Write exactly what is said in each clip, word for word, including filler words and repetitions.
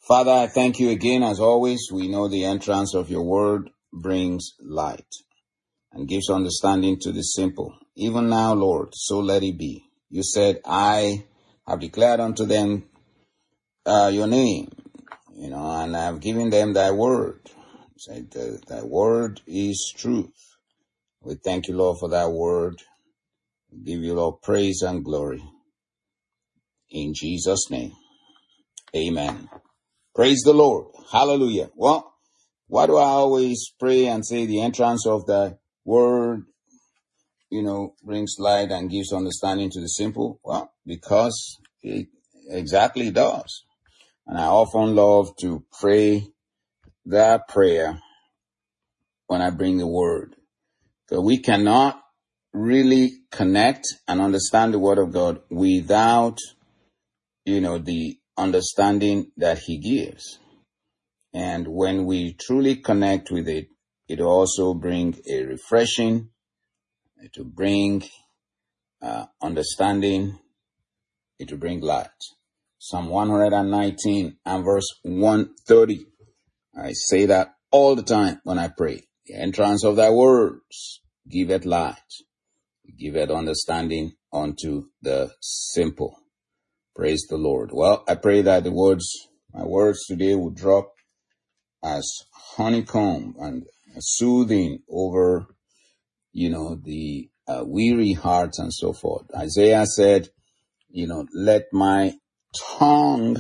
Father, I thank you again. As always, we know the entrance of your word brings light and gives understanding to the simple. Even now, Lord, so let it be. You said, I have declared unto them uh, your name, you know, and I have given them thy word. You said, thy word is truth. We thank you, Lord, for that word. We give you, Lord, praise and glory. In Jesus' name, amen. Praise the Lord. Hallelujah. Well, why do I always pray and say the entrance of the word, you know, brings light and gives understanding to the simple? Well, because it exactly does. And I often love to pray that prayer when I bring the word. So we cannot really connect and understand the word of God without, you know, the understanding that he gives. And when we truly connect with it, it will also bring a refreshing, it will bring uh, understanding, it will bring light. Psalm one nineteen and verse one thirty. I say that all the time when I pray. The entrance of thy words giveth light, giveth understanding unto the simple. Praise the Lord. Well, I pray that the words, my words today will drop as honeycomb and soothing over, you know, the uh, weary hearts and so forth. Isaiah said, you know, let my tongue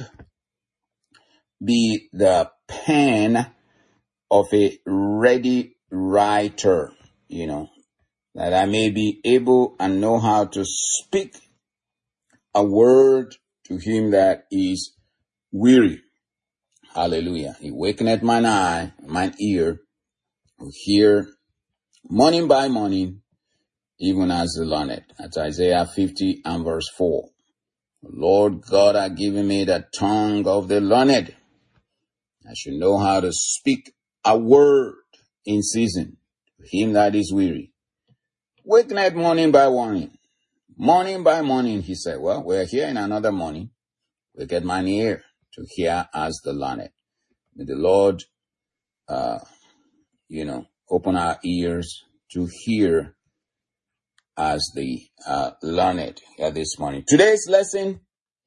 be the pen of a ready writer, you know, that I may be able and know how to speak a word to him that is weary. Hallelujah. He wakeneth mine eye, mine ear, to hear morning by morning, even as the learned. That's Isaiah fifty and verse four. Lord God hath given me the tongue of the learned. I should know how to speak a word in season to him that is weary. Wakeneth morning by morning. Morning by morning, he said. Well, we're here in another morning. Waketh mine ear to hear as the learned. May the Lord, uh, you know, open our ears to hear as the uh, learned here this morning. Today's lesson,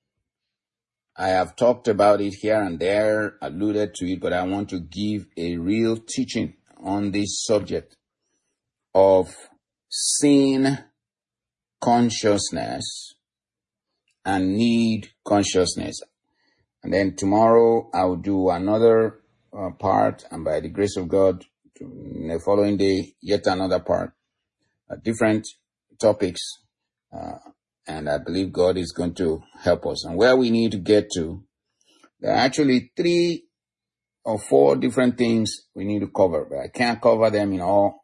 I have talked about it here and there, alluded to it, but I want to give a real teaching on this subject of sin consciousness and need consciousness. And then tomorrow I will do another uh, part, and by the grace of God, the following day, yet another part, uh, different topics, uh, and I believe God is going to help us. And where we need to get to, there are actually three or four different things we need to cover, but I can't cover them in all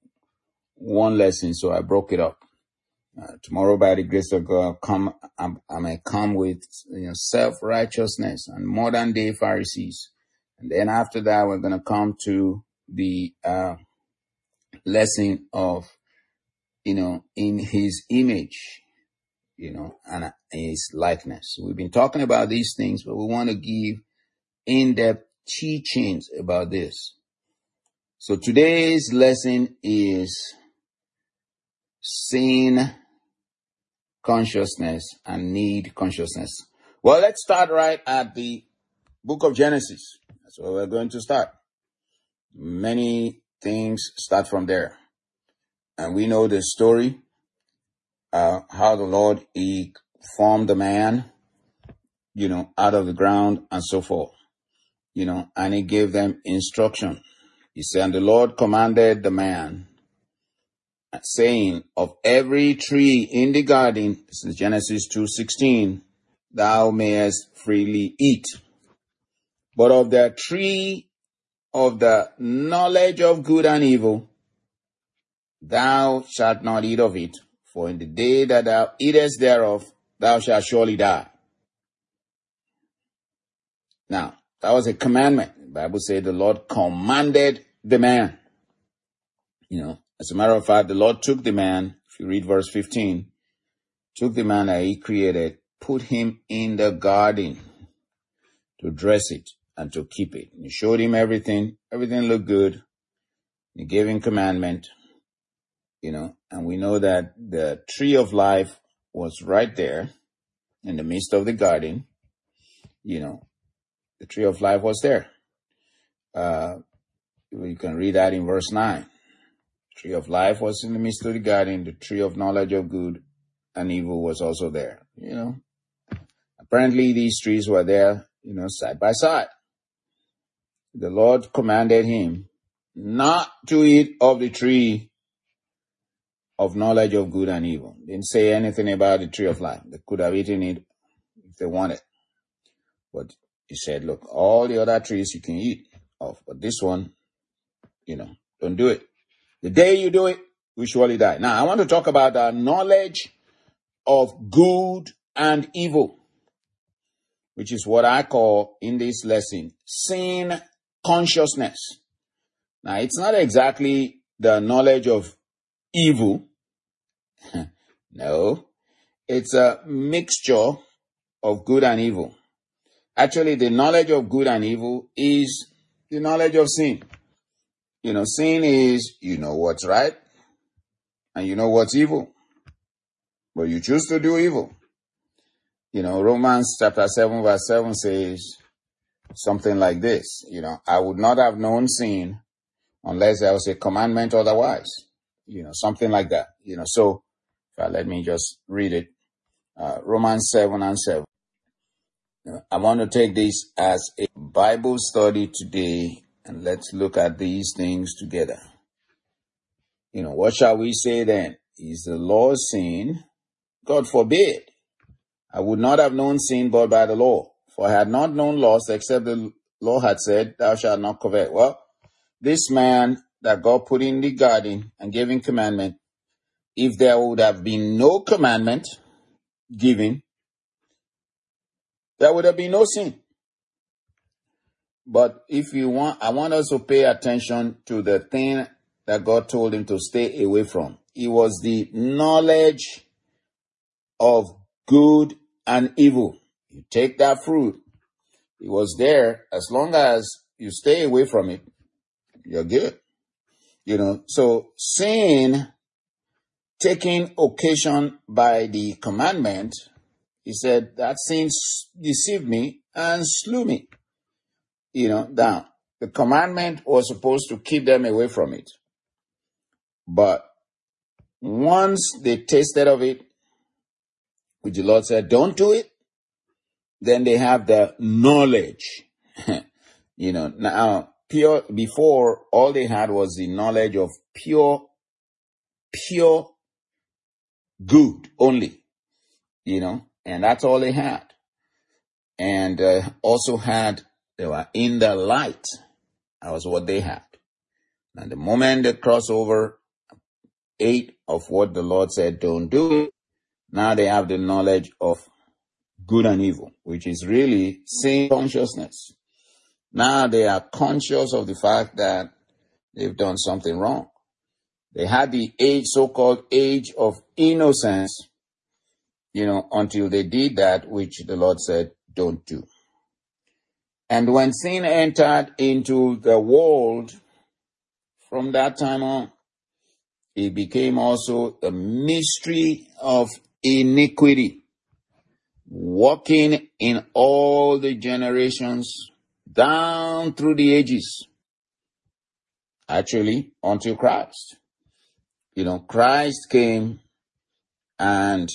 one lesson, so I broke it up. Uh, tomorrow, by the grace of God, come I, I may come with, you know, self-righteousness and modern-day Pharisees, and then after that, we're going to come to the uh, lesson of, you know, in His image, you know, and His likeness. We've been talking about these things, but we want to give in-depth teachings about this. So today's lesson is sin consciousness and need consciousness. Well, let's start right at the book of Genesis. That's where we're going to start. Many things start from there. And we know the story, uh, how the Lord, He formed the man, you know, out of the ground and so forth, you know, and He gave them instruction. He said, and the Lord commanded the man, saying, of every tree in the garden, this is Genesis two sixteen, thou mayest freely eat. But of the tree of the knowledge of good and evil, thou shalt not eat of it, for in the day that thou eatest thereof, thou shalt surely die. Now, that was a commandment. The Bible said the Lord commanded the man. You know, as a matter of fact, the Lord took the man, if you read verse fifteen, took the man that He created, put him in the garden to dress it and to keep it. He showed him everything. Everything looked good. He gave him commandment, you know, and we know that the tree of life was right there in the midst of the garden. You know, the tree of life was there. Uh, we can read that in verse nine. The tree of life was in the midst of the garden. The tree of knowledge of good and evil was also there. You know, apparently these trees were there, you know, side by side. The Lord commanded him not to eat of the tree of knowledge of good and evil. Didn't say anything about the tree of life. They could have eaten it if they wanted. But he said, look, all the other trees you can eat of, but this one, you know, don't do it. The day you do it, we surely die. Now, I want to talk about the knowledge of good and evil, which is what I call in this lesson, sin consciousness. Now, it's not exactly the knowledge of evil. No, it's a mixture of good and evil. Actually, the knowledge of good and evil is the knowledge of sin. You know, sin is, you know what's right and you know what's evil, but you choose to do evil. You know, Romans chapter seven verse seven says something like this, you know, I would not have known sin unless there was a commandment otherwise, you know, something like that, you know. So uh, let me just read it. Uh, Romans seven and seven. I want to take this as a Bible study today, and let's look at these things together. You know, what shall we say then? Is the law sin? God forbid. I would not have known sin but by the law, for I had not known lust except the law had said, thou shalt not covet. Well, this man that God put in the garden and gave him commandment, if there would have been no commandment given, there would have been no sin. But if you want, I want us to pay attention to the thing that God told him to stay away from. It was the knowledge of good and evil. You take that fruit. It was there. As long as you stay away from it, you're good. You know, so sin taking occasion by the commandment, he said that sin deceived me and slew me. You know, now, the commandment was supposed to keep them away from it. But once they tasted of it, which the Lord said, don't do it, then they have the knowledge. You know, now, pure, before, all they had was the knowledge of pure, pure good only, you know, and that's all they had. And uh, also had, they were in the light. That was what they had. And the moment they cross over, ate of what the Lord said, don't do it, now they have the knowledge of good and evil, which is really sin consciousness. Now they are conscious of the fact that they've done something wrong. They had the age, so-called age of innocence, you know, until they did that which the Lord said, don't do. And when sin entered into the world, from that time on, it became also a mystery of iniquity, walking in all the generations down through the ages, actually until Christ. You know, Christ came and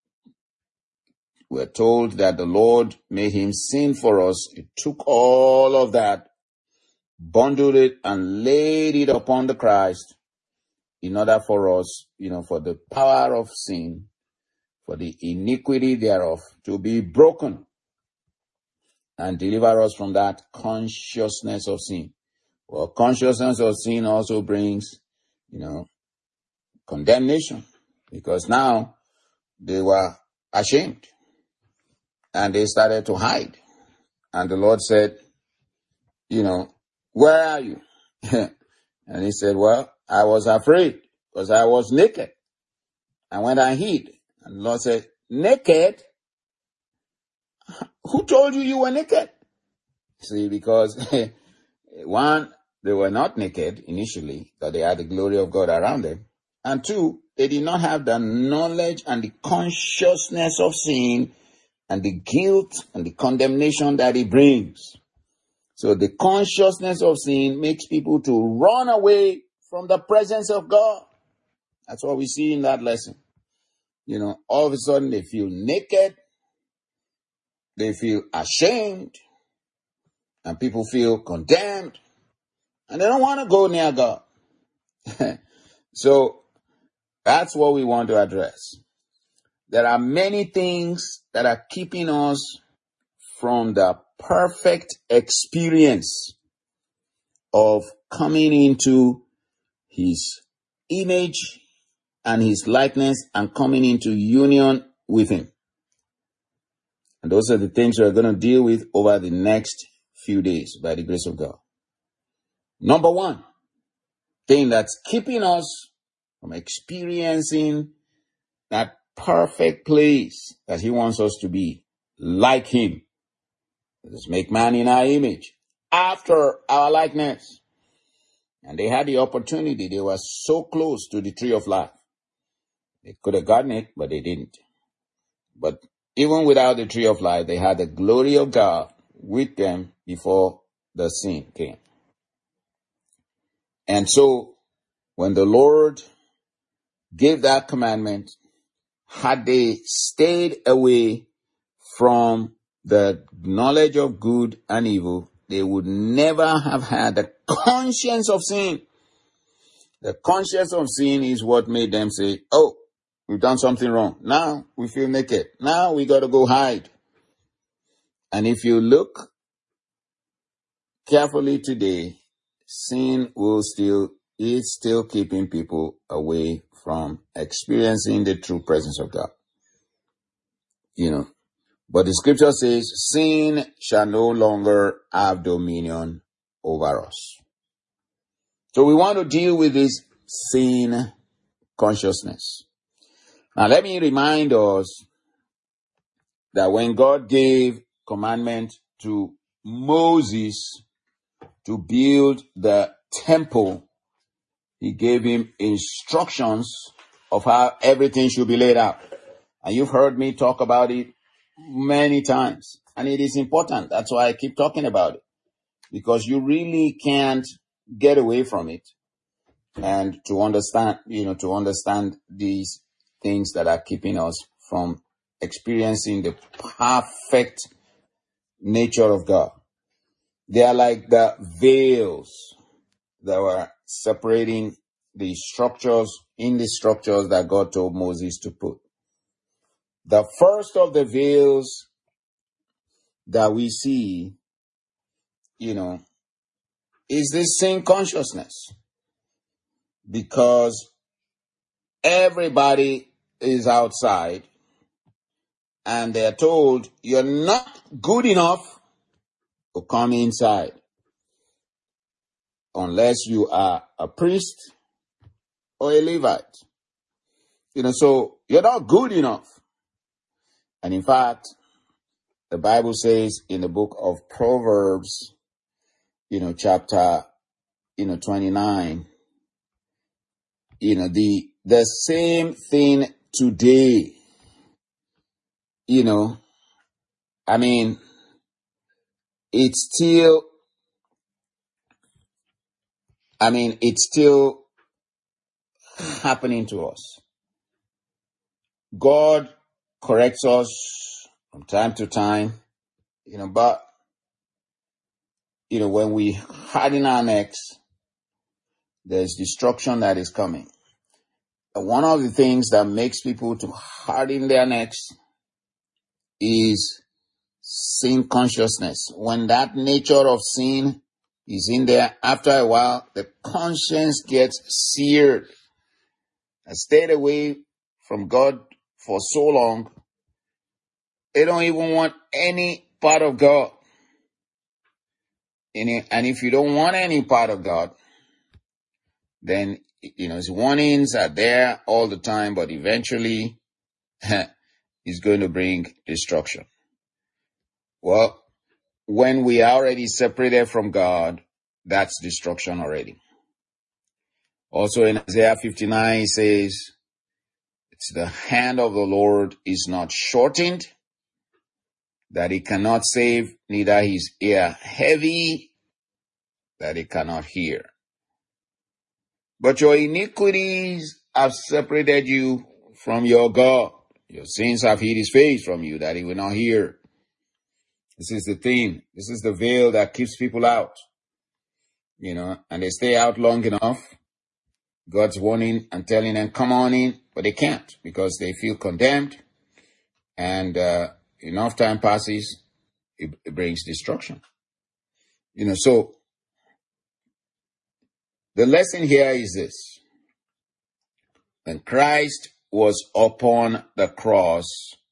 we're told that the Lord made him sin for us. He took all of that, bundled it and laid it upon the Christ in order for us, you know, for the power of sin, for the iniquity thereof to be broken and deliver us from that consciousness of sin. Well, consciousness of sin also brings, you know, condemnation, because now they were ashamed and they started to hide. And the Lord said, you know, where are you? And he said, well, I was afraid because I was naked. And when I hid, and the Lord said, naked? Who told you you were naked? See, because one, they were not naked initially, but they had the glory of God around them. And two, they did not have the knowledge and the consciousness of sin and the guilt and the condemnation that it brings. So the consciousness of sin makes people to run away from the presence of God. That's what we see in that lesson. You know, all of a sudden they feel naked, they feel ashamed, and people feel condemned, and they don't want to go near God. So that's what we want to address. There are many things that are keeping us from the perfect experience of coming into His image and His likeness and coming into union with Him. And those are the things we're going to deal with over the next few days by the grace of God. Number one thing that's keeping us from experiencing that perfect place that He wants us to be, like Him. Let us make man in our image, after our likeness. And they had the opportunity. They were so close to the tree of life. They could have gotten it, but they didn't. But even without the tree of life, they had the glory of God with them before the sin came. And so, when the Lord gave that commandment, had they stayed away from the knowledge of good and evil, they would never have had the conscience of sin. The conscience of sin is what made them say, oh, we've done something wrong. Now we feel naked. Now we got to go hide. And if you look carefully today, sin will still, is still keeping people away from experiencing the true presence of God. You know, but the scripture says, sin shall no longer have dominion over us. So we want to deal with this sin consciousness. Now let me remind us that when God gave commandment to Moses to build the temple, He gave him instructions of how everything should be laid out. And you've heard me talk about it many times. And it is important. That's why I keep talking about it. Because you really can't get away from it. And to understand, you know, to understand these things that are keeping us from experiencing the perfect nature of God. They are like the veils that were separating the structures in the structures that God told Moses to put. The first of the veils that we see, you know, is this sin consciousness. Because everybody is outside and they're told you're not good enough to come inside unless you are a priest or a Levite. You know, so you're not good enough. And in fact, the Bible says in the book of Proverbs, you know, chapter, you know, twenty-nine, you know, the, the same thing today, you know, I mean, it's still, I mean, it's still happening to us. God corrects us from time to time, you know, but, you know, when we harden our necks, there's destruction that is coming. And one of the things that makes people to harden their necks is sin consciousness. When that nature of sin is in there, after a while, the conscience gets seared. I stayed away from God for so long, they don't even want any part of God. And if you don't want any part of God, then, you know, his warnings are there all the time, but eventually it's going to bring destruction. Well, when we are already separated from God, that's destruction already. Also in Isaiah fifty-nine, it says, it's the hand of the Lord is not shortened, that he cannot save, neither his ear heavy, that he cannot hear. But your iniquities have separated you from your God. Your sins have hid his face from you, that he will not hear. This is the thing. This is the veil that keeps people out. You know, and they stay out long enough. God's warning and telling them, come on in, but they can't because they feel condemned. And uh, enough time passes, it, it brings destruction. You know, so the lesson here is this. When Christ was upon the cross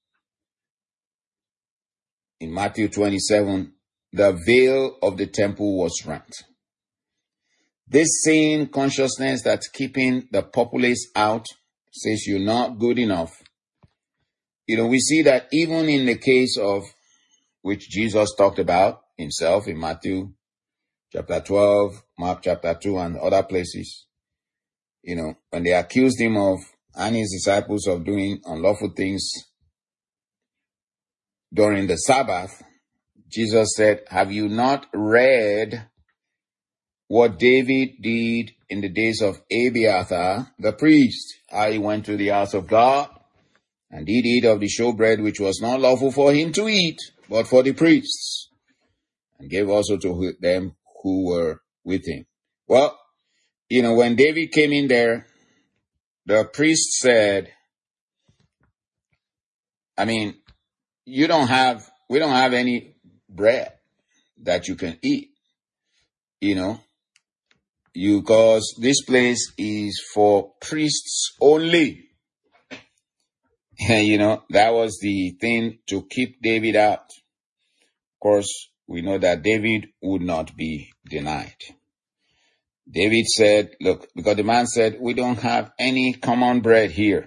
in Matthew twenty-seven, the veil of the temple was rent. This sin consciousness that's keeping the populace out says you're not good enough. You know, we see that even in the case of which Jesus talked about himself in Matthew chapter twelve, Mark chapter two, and other places. You know, when they accused him of and his disciples of doing unlawful things during the Sabbath, Jesus said, have you not read what David did in the days of Abiathar, the priest? How he went to the house of God and did eat of the showbread, which was not lawful for him to eat, but for the priests, and gave also to them who were with him. Well, you know, when David came in there, the priest said, I mean, you don't have, we don't have any bread that you can eat, you know, you, because this place is for priests only. And, you know, that was the thing to keep David out. Of course, we know that David would not be denied. David said, look, because the man said, we don't have any common bread here.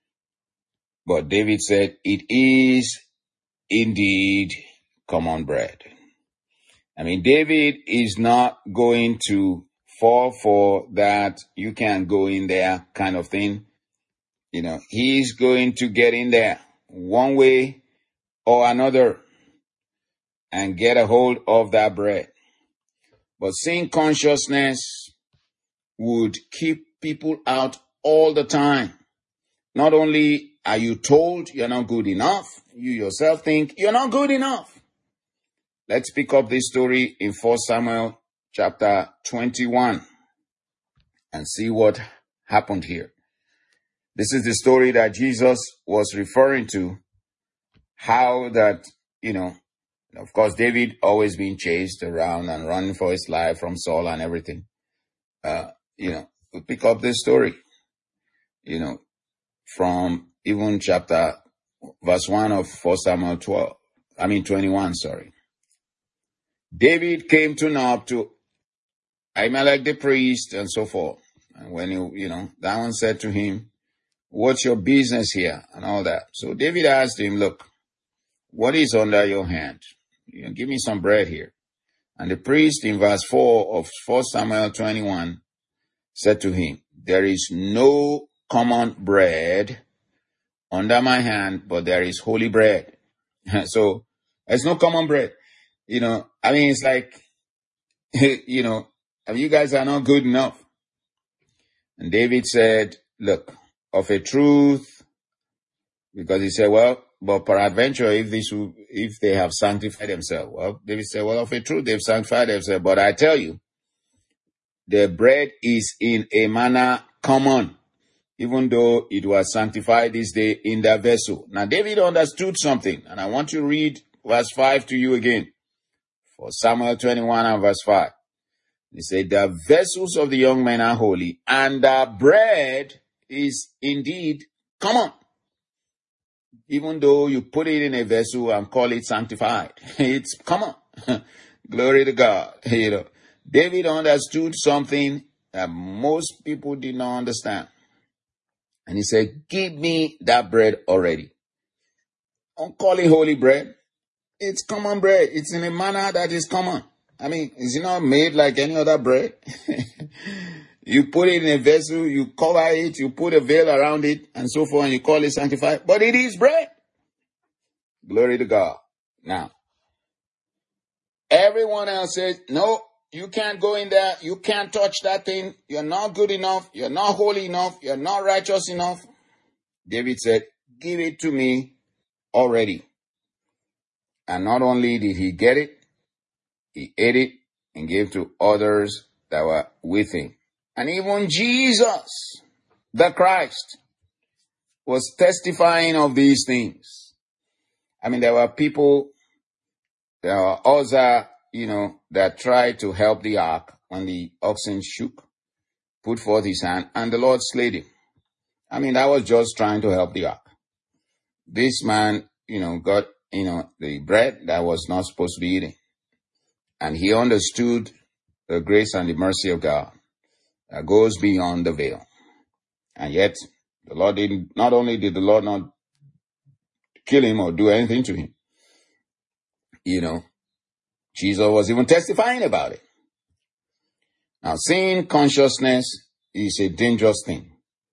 But David said, it is indeed common bread. I mean, David is not going to fall for that you can go in there kind of thing. You know, he's going to get in there one way or another and get a hold of that bread. But sin consciousness would keep people out all the time. Not only are you told you're not good enough, you yourself think you're not good enough. Let's pick up this story in First Samuel chapter twenty-one and see what happened here. This is the story that Jesus was referring to, how that, you know, of course, David always being chased around and running for his life from Saul and everything. Uh, you know, we pick up this story, you know, from even chapter, verse one of First Samuel twelve, I mean twenty-one, sorry. David came to Nob to Ahimelech the priest and so forth. And when he, you know, that one said to him, what's your business here? And all that. So David asked him, look, what is under your hand? You know, give me some bread here. And the priest in verse four of First Samuel twenty-one said to him, there is no common bread under my hand, but there is holy bread. So there's no common bread. You know, I mean, it's like, you know, I mean, you guys are not good enough. And David said, look, of a truth, because he said, well, but peradventure, if this, if they have sanctified themselves, well, David said, well, of a truth, they've sanctified themselves. But I tell you, the bread is in a manner common, even though it was sanctified this day in the vessel. Now, David understood something, and I want to read verse five to you again. For Samuel twenty-one and verse five. He said, the vessels of the young men are holy, and the bread is indeed common. Even though you put it in a vessel and call it sanctified, it's common. Glory to God. You know, David understood something that most people did not understand. And he said, give me that bread already. Don't call it holy bread. It's common bread. It's in a manner that is common. I mean, is it not made like any other bread? You put it in a vessel, you cover it, you put a veil around it, and so forth, and you call it sanctified. But it is bread. Glory to God. Now, everyone else says, no, you can't go in there. You can't touch that thing. You're not good enough. You're not holy enough. You're not righteous enough. David said, give it to me already. And not only did he get it, he ate it and gave to others that were with him. And even Jesus, the Christ, was testifying of these things. I mean, there were people, there were others, you know, that tried to help the ark when the oxen shook, put forth his hand, and the Lord slayed him. I mean, that was just trying to help the ark. This man, you know, got, you know, the bread that was not supposed to be eaten. And he understood the grace and the mercy of God that goes beyond the veil. And yet, the Lord didn't, not only did the Lord not kill him or do anything to him, you know, Jesus was even testifying about it. Now, sin consciousness is a dangerous thing.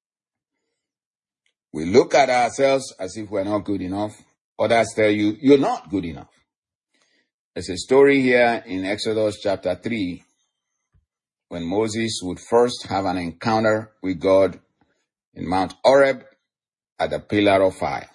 We look at ourselves as if we're not good enough. Others tell you, you're not good enough. There's a story here in Exodus chapter three, when Moses would first have an encounter with God in Mount Horeb at the pillar of fire.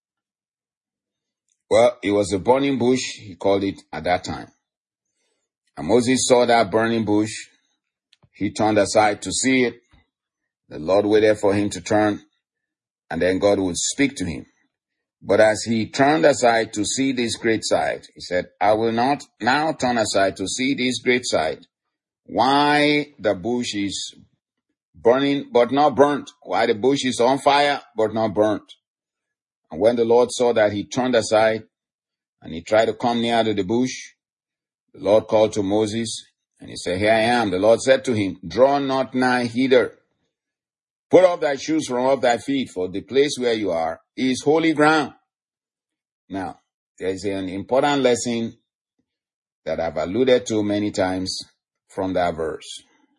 Well, it was a burning bush, he called it at that time. And Moses saw that burning bush. He turned aside to see it. The Lord waited for him to turn, and then God would speak to him. But as he turned aside to see this great sight, he said, I will not now turn aside to see this great sight. Why the bush is burning but not burnt? Why the bush is on fire but not burnt? And when the Lord saw that he turned aside and he tried to come near to the bush, the Lord called to Moses and he said, here I am. The Lord said to him, draw not nigh hither. Put off thy shoes from off thy feet, for the place where you are is holy ground. Now, there is an important lesson that I've alluded to many times from that verse.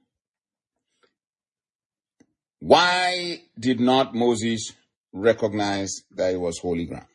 Why did not Moses recognize that it was holy ground?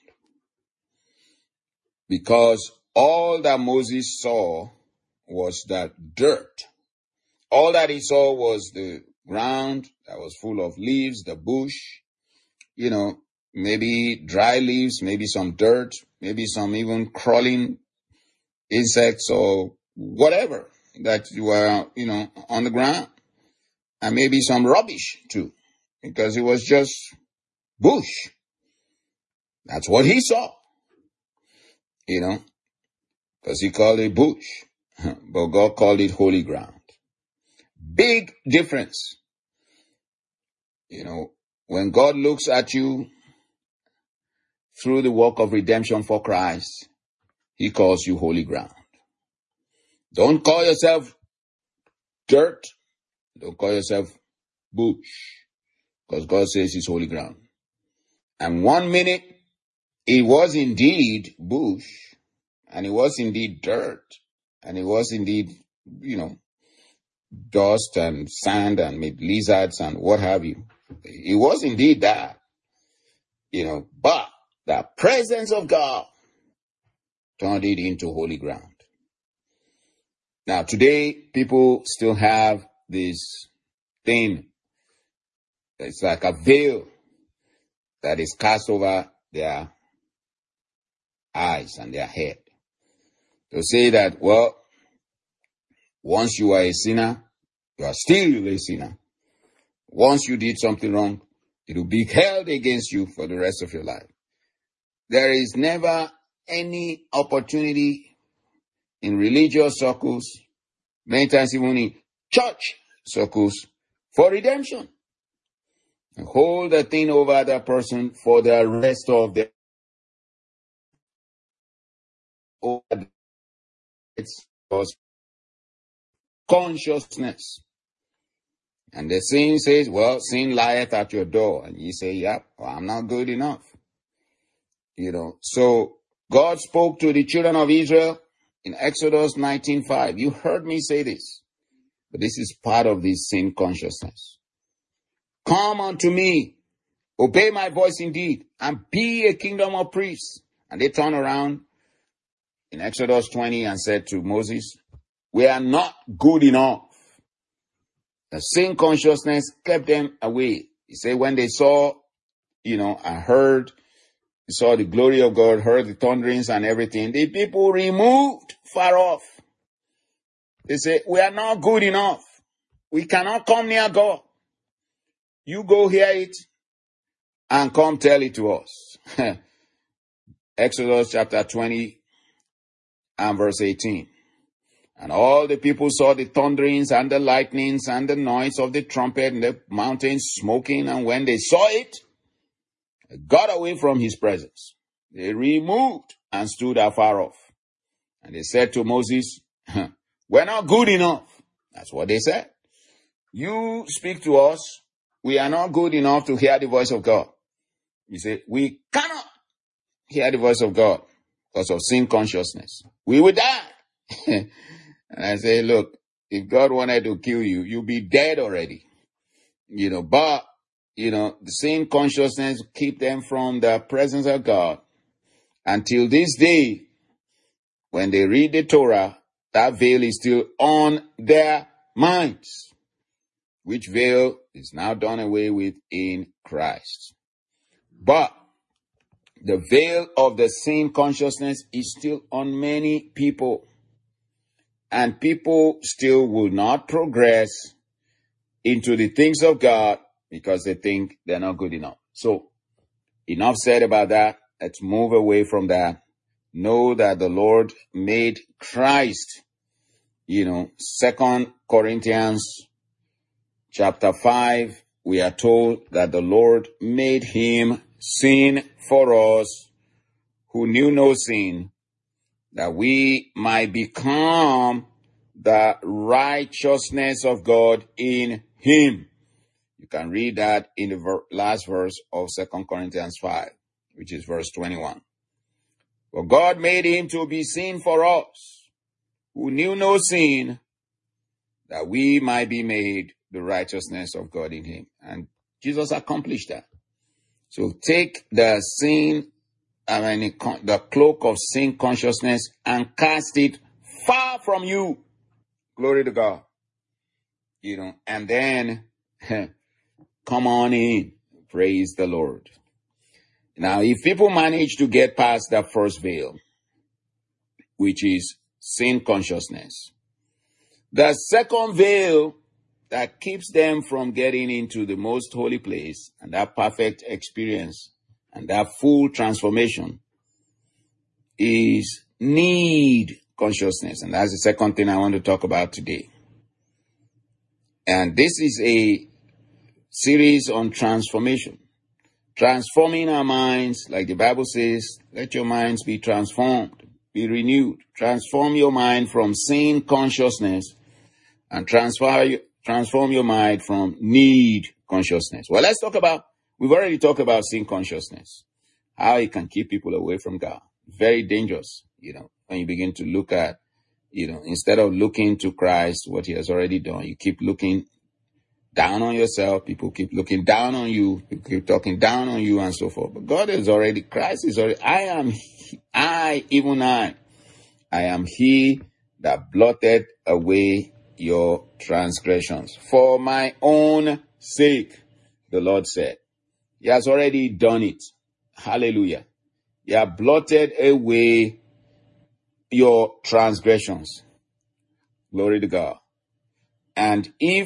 Because all that Moses saw was that dirt. All that he saw was the ground that was full of leaves, the bush, you know, maybe dry leaves, maybe some dirt, maybe some even crawling insects or whatever that were, you know, on the ground. And maybe some rubbish too, because it was just bush. That's what he saw, you know, because he called it bush, but God called it holy ground. Big difference. You know, when God looks at you through the work of redemption for Christ, he calls you holy ground. Don't call yourself dirt. Don't call yourself bush, because God says it's holy ground. And one minute, it was indeed bush, and it was indeed dirt, and it was indeed, you know, dust and sand and lizards and what have you. It was indeed that, you know, but the presence of God turned it into holy ground. Now, today, people still have this thing. It's like a veil that is cast over their eyes and their head. To say that, well, once you are a sinner, you are still a sinner. Once you did something wrong, it will be held against you for the rest of your life. There is never any opportunity in religious circles, many times even in church circles, for redemption. And hold the thing over that person for the rest of their it's consciousness. And the sin says, well, sin lieth at your door. And you say, yep, well, I'm not good enough. You know, so God spoke to the children of Israel in Exodus nineteen five. You heard me say this, but this is part of this sin consciousness. Come unto me, obey my voice indeed, and be a kingdom of priests. And they turned around in Exodus twenty and said to Moses, we are not good enough. The sin consciousness kept them away. He said when they saw, you know, and heard, saw the glory of God, heard the thunderings and everything, the people removed far off. They say, we are not good enough. We cannot come near God. You go hear it and come tell it to us. Exodus chapter twenty and verse eighteen. And all the people saw the thunderings and the lightnings and the noise of the trumpet and the mountains smoking. And when they saw it, they got away from his presence. They removed and stood afar off. And they said to Moses, we're not good enough. That's what they said. You speak to us. We are not good enough to hear the voice of God. You say, we cannot hear the voice of God because of sin consciousness. We will die. And I say, look, if God wanted to kill you, you'll be dead already. You know, but, you know, the sin consciousness keep them from the presence of God. Until this day, when they read the Torah, that veil is still on their minds. Which veil is now done away with in Christ. But the veil of the sin consciousness is still on many people. And people still will not progress into the things of God because they think they're not good enough. So, enough said about that. Let's move away from that. Know that the Lord made Christ, you know, Second Corinthians chapter five, we are told that the Lord made him sin for us who knew no sin, that we might become the righteousness of God in him. You can read that in the ver- last verse of Second Corinthians five, which is verse twenty-one. For God made him to be sin for us, who knew no sin, that we might be made the righteousness of God in him. And Jesus accomplished that. So take the sin, I mean, the cloak of sin consciousness and cast it far from you. Glory to God. You know, and then come on in. Praise the Lord. Now, if people manage to get past that first veil, which is sin consciousness, the second veil that keeps them from getting into the most holy place and that perfect experience and that full transformation is need consciousness. And that's the second thing I want to talk about today. And this is a series on transformation. Transforming our minds, like the Bible says, let your minds be transformed, be renewed. Transform your mind from sin consciousness and transfer, transform your mind from need consciousness. Well, let's talk about, we've already talked about sin consciousness, how it can keep people away from God. Very dangerous, you know, when you begin to look at, you know, instead of looking to Christ, what he has already done, you keep looking down on yourself. People keep looking down on you. People keep talking down on you and so forth. But God is already, Christ is already, I am, he, I, even I, I am he that blotted away your transgressions for my own sake, the Lord said. He has already done it. Hallelujah. He has blotted away your transgressions. Glory to God. And if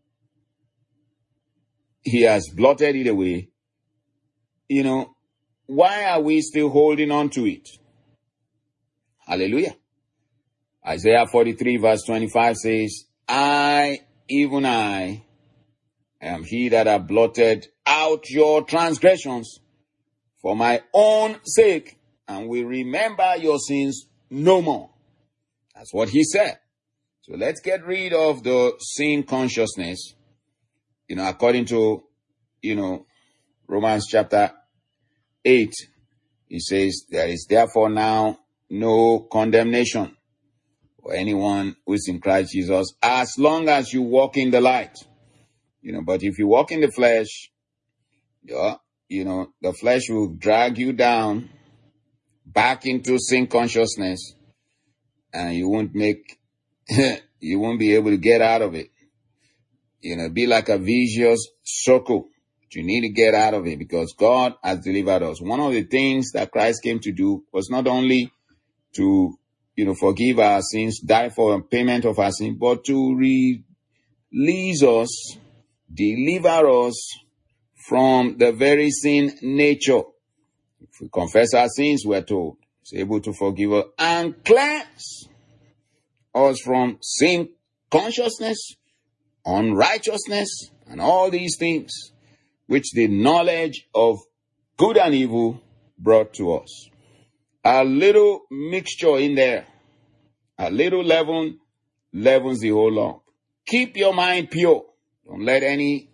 he has blotted it away, you know, why are we still holding on to it? Hallelujah. Isaiah forty-three verse twenty-five says, I, even I, am he that have blotted out your transgressions for my own sake, and will remember your sins no more. That's what he said. So let's get rid of the sin consciousness, you know, according to, you know, Romans chapter eight, he says, there is therefore now no condemnation for anyone who is in Christ Jesus, as long as you walk in the light. You know, but if you walk in the flesh, yeah, you know, the flesh will drag you down back into sin consciousness, and you won't make, you won't be able to get out of it. You know, be like a vicious circle. You need to get out of it because God has delivered us. One of the things that Christ came to do was not only to, you know, forgive our sins, die for payment of our sins, but to release us, deliver us from the very sin nature. If we confess our sins, we're told, He's able to forgive us and cleanse us from sin consciousness, unrighteousness, and all these things which the knowledge of good and evil brought to us. A little mixture in there, a little leaven leavens the whole lump. Keep your mind pure. Don't let any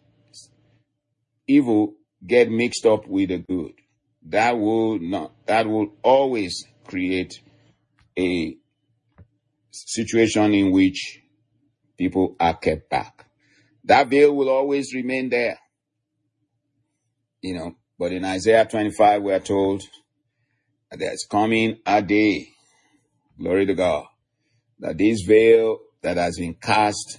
evil get mixed up with the good. That will not, that will always create a situation in which people are kept back. That veil will always remain there. You know, but in Isaiah twenty-five, we are told that there's coming a day, glory to God, that this veil that has been cast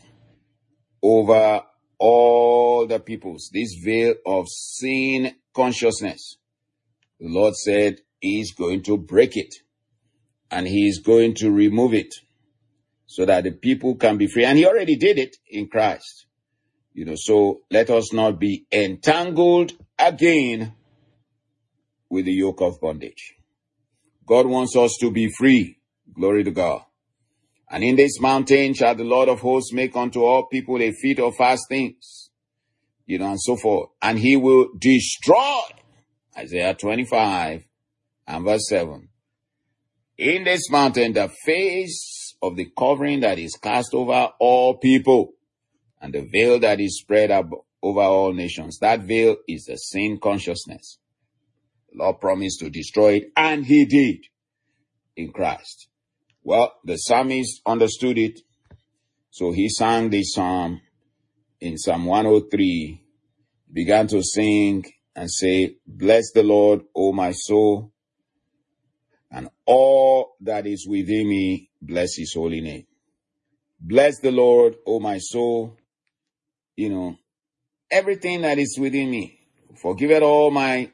over all the peoples, this veil of sin consciousness, the Lord said He's going to break it and He's going to remove it so that the people can be free. And He already did it in Christ. You know, so let us not be entangled again with the yoke of bondage. God wants us to be free. Glory to God. And in this mountain shall the Lord of hosts make unto all people a feast of fastings, you know, and so forth. And He will destroy, Isaiah twenty-five and verse seven. In this mountain, the face of the covering that is cast over all people, and the veil that is spread up over all nations. That veil is the sin consciousness. The Lord promised to destroy it, and He did in Christ. Well, the psalmist understood it, so he sang this psalm in Psalm one oh three, began to sing and say, bless the Lord, O my soul, and all that is within me, bless His holy name. Bless the Lord, O my soul, you know, everything that is within me. Forgive it all my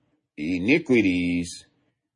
iniquities,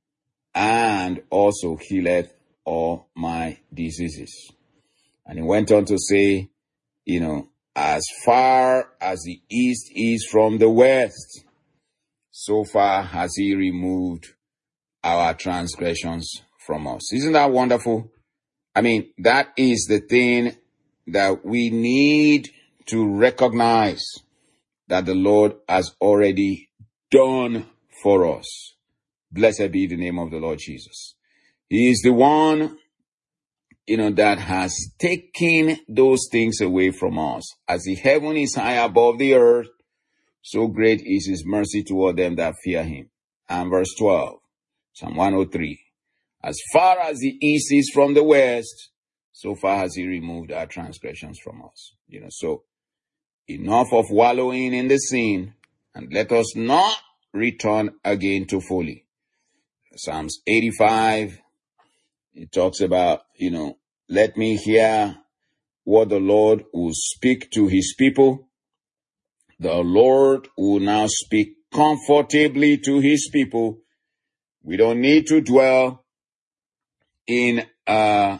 and also healeth all my diseases. And he went on to say, you know, as far as the east is from the west, so far has He removed our transgressions from us. Isn't that wonderful? I mean, that is the thing that we need to recognize, that the Lord has already done for us. Blessed be the name of the Lord Jesus. He is the one, you know, that has taken those things away from us. As the heaven is high above the earth, so great is His mercy toward them that fear Him. And verse twelve, Psalm one oh three. As far as the east is from the west, so far has He removed our transgressions from us. You know, so enough of wallowing in the sin, and let us not return again to folly. Psalms eighty-five, it talks about, you know, let me hear what the Lord will speak to His people. The Lord will now speak comfortably to His people. We don't need to dwell in, uh,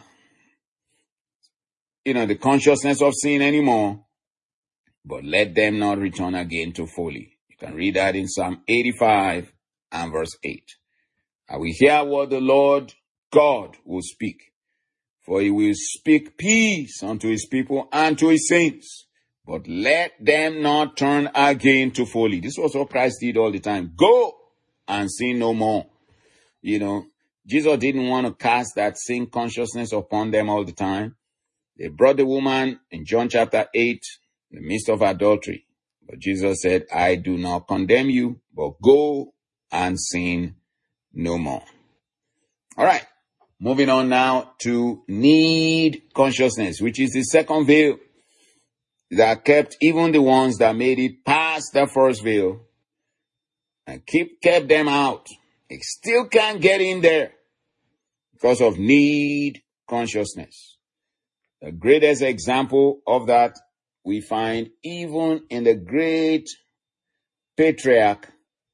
you know, the consciousness of sin anymore, but let them not return again to folly. You can read that in Psalm eighty-five and verse eight. And we hear what the Lord God will speak, for He will speak peace unto His people and to His saints, but let them not turn again to folly. This was what Christ did all the time. Go and sin no more. You know, Jesus didn't want to cast that sin consciousness upon them all the time. They brought the woman in John chapter eight, in the midst of adultery. But Jesus said, I do not condemn you, but go and sin no more. All right. Moving on now to need consciousness, which is the second veil that kept even the ones that made it past the first veil and keep kept them out. They still can't get in there because of need consciousness. The greatest example of that we find even in the great patriarch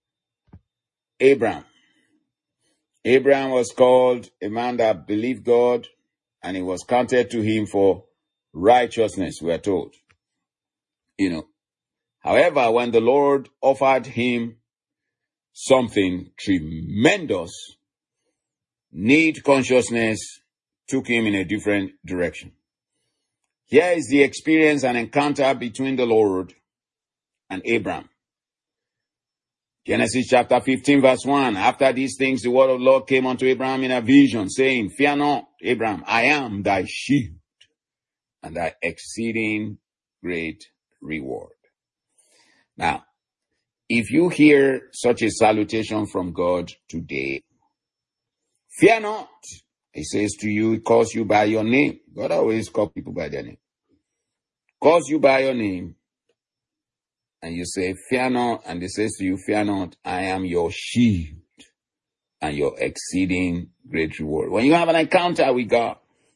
Abraham. Abraham was called a man that believed God, and it was counted to him for righteousness, we are told. You know, however, when the Lord offered him something tremendous, need consciousness took him in a different direction. Here is the experience and encounter between the Lord and Abraham. Genesis chapter fifteen verse one. After these things, the word of the Lord came unto Abraham in a vision, saying, Fear not, Abraham, I am thy shield and thy exceeding great reward. Now, if you hear such a salutation from God today, fear not. He says to you, he calls you by your name. God always calls people by their name. Calls you by your name. And you say, fear not. And he says to you, fear not. I am your shield and your exceeding great reward. When you have an encounter with God,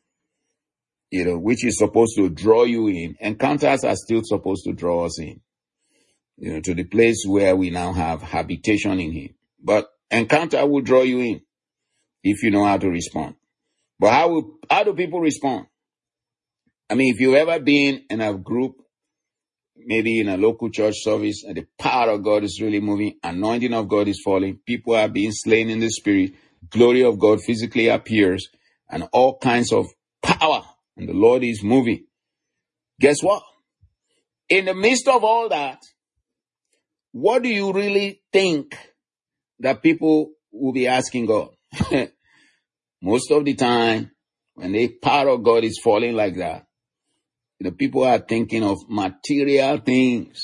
you know, which is supposed to draw you in, encounters are still supposed to draw us in, you know, to the place where we now have habitation in him. But encounter will draw you in if you know how to respond. But how will, how do people respond? I mean, if you've ever been in a group, maybe in a local church service, and the power of God is really moving, anointing of God is falling, people are being slain in the spirit, glory of God physically appears, and all kinds of power, and the Lord is moving. Guess what? In the midst of all that, what do you really think that people will be asking God? Most of the time, when the power of God is falling like that, the people are thinking of material things.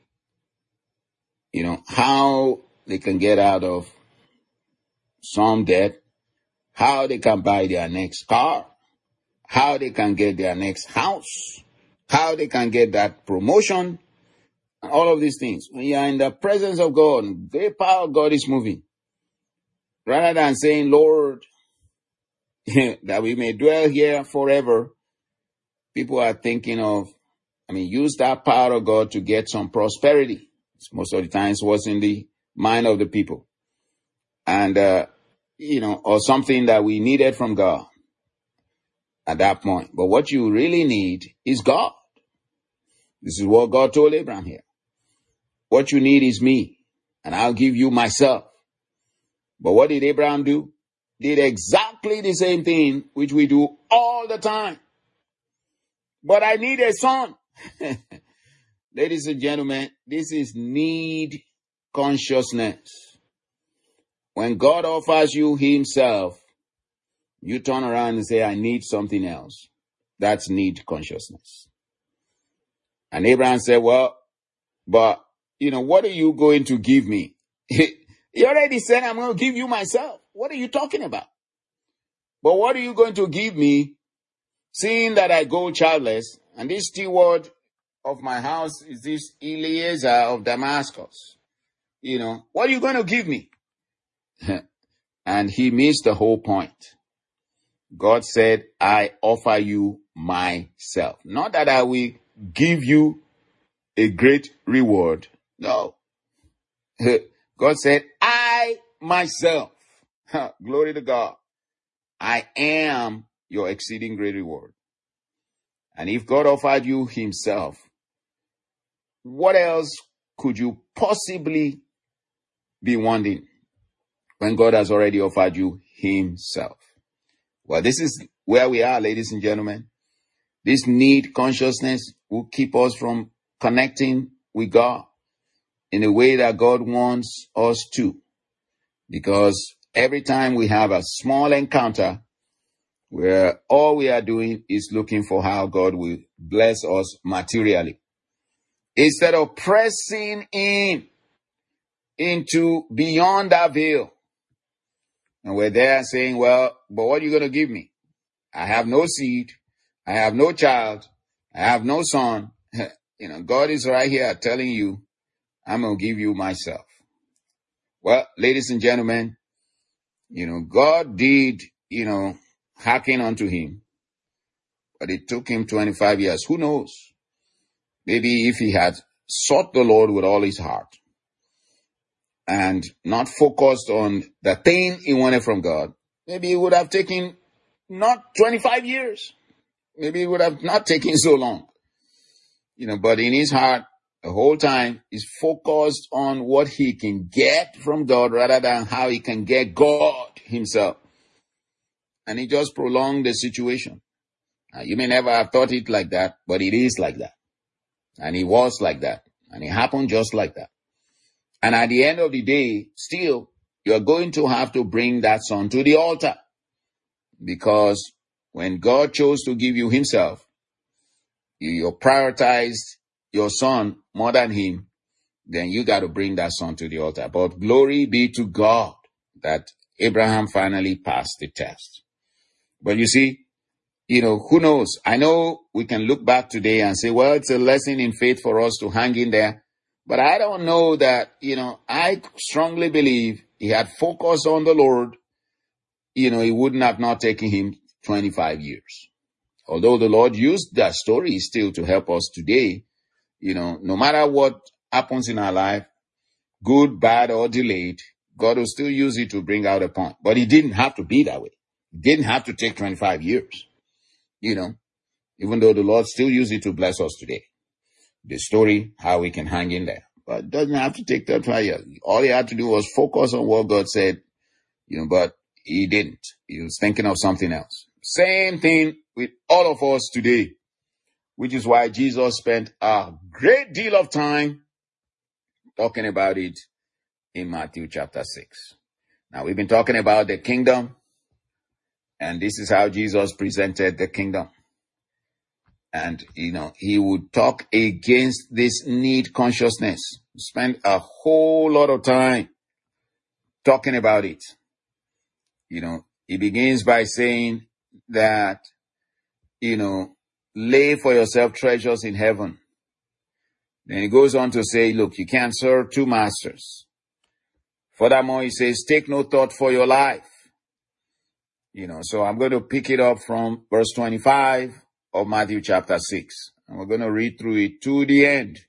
You know, how they can get out of some debt, how they can buy their next car, how they can get their next house, how they can get that promotion, all of these things. When you are in the presence of God, the power of God is moving. Rather than saying, Lord, that we may dwell here forever, people are thinking of, I mean, use that power of God to get some prosperity. Most of the times what's in the mind of the people. And, uh, you know, or something that we needed from God at that point. But what you really need is God. This is what God told Abraham here. What you need is me, and I'll give you myself. But what did Abraham do? Did exactly the same thing which we do all the time. But I need a son. Ladies and gentlemen, this is need consciousness. When God offers you himself, you turn around and say, I need something else. That's need consciousness. And Abraham said, well, but, you know, what are you going to give me? He already said, I'm going to give you myself. What are you talking about? But what are you going to give me, seeing that I go childless, and this steward of my house is this Eliezer of Damascus? You know, what are you going to give me? And he missed the whole point. God said, I offer you myself. Not that I will give you a great reward. No. God said, I myself, glory to God, I am your exceeding great reward. And if God offered you himself, what else could you possibly be wanting when God has already offered you himself? Well, this is where we are, ladies and gentlemen. This need consciousness will keep us from connecting with God in a way that God wants us to. Because every time we have a small encounter where all we are doing is looking for how God will bless us materially, instead of pressing in into beyond that veil and were there saying, well, but what are you going to give me? I have no seed. I have no child. I have no son. You know, God is right here telling you, I'm going to give you myself. Well, ladies and gentlemen, you know, God did, you know, hearken unto him, but it took him twenty-five years. Who knows? Maybe if he had sought the Lord with all his heart and not focused on the thing he wanted from God, maybe it would have taken not twenty-five years. Maybe it would have not taken so long. You know, but in his heart, the whole time, he's focused on what he can get from God rather than how he can get God himself. And he just prolonged the situation. Now, you may never have thought it like that, but it is like that. And it was like that. And it happened just like that. And at the end of the day, still, you're going to have to bring that son to the altar. Because when God chose to give you himself, you, you prioritized your son more than him, then you got to bring that son to the altar. But glory be to God that Abraham finally passed the test. But you see, you know, who knows? I know we can look back today and say, well, it's a lesson in faith for us to hang in there. But I don't know that, you know, I strongly believe he had focused on the Lord, you know, he wouldn't have not taken him twenty-five years. Although the Lord used that story still to help us today, you know, no matter what happens in our life, good, bad, or delayed, God will still use it to bring out a point. But it didn't have to be that way. It didn't have to take twenty-five years, you know, even though the Lord still used it to bless us today. The story, how we can hang in there. But it doesn't have to take twenty-five years. All he had to do was focus on what God said, you know, but he didn't. He was thinking of something else. Same thing with all of us today, which is why Jesus spent a great deal of time talking about it in Matthew chapter six. Now, we've been talking about the kingdom, and this is how Jesus presented the kingdom. And, you know, he would talk against this need consciousness. Spend a whole lot of time talking about it. You know, he begins by saying that, you know, lay for yourself treasures in heaven. Then he goes on to say, look, you can't serve two masters. Furthermore, he says, take no thought for your life. You know, so I'm going to pick it up from verse twenty-five of Matthew chapter six. And we're going to read through it to the end.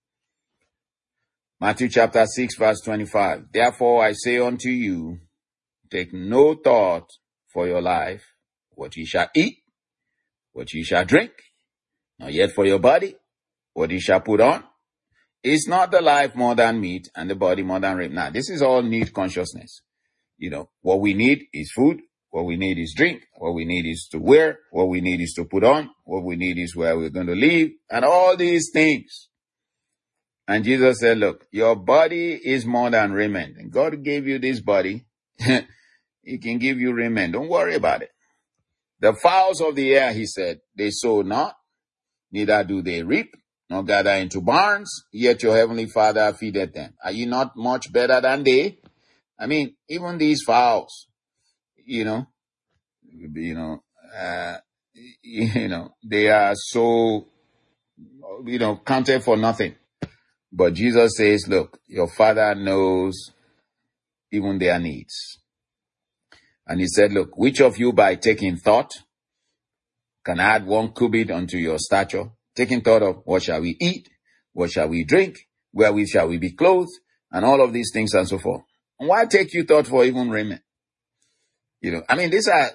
Matthew chapter six, verse twenty-five. Therefore I say unto you, take no thought for your life, what ye shall eat, what ye shall drink, nor yet for your body, what ye shall put on. Is not the life more than meat, and the body more than raiment? Now, this is all need consciousness. You know, what we need is food. What we need is drink. What we need is to wear. What we need is to put on. What we need is where we're going to live, and all these things. And Jesus said, look, your body is more than raiment. And God gave you this body. He can give you raiment. Don't worry about it. The fowls of the air, he said, they sow not, neither do they reap, nor gather into barns, yet your heavenly Father feedeth them. Are you not much better than they? I mean, even these fowls, you know, you know, uh, you know, they are so, you know, counted for nothing. But Jesus says, look, your Father knows even their needs. And he said, look, which of you by taking thought can add one cubit unto your stature? Taking thought of what shall we eat? What shall we drink? Wherewith shall we be clothed? And all of these things and so forth. And why take you thought for even raiment? You know, I mean, these are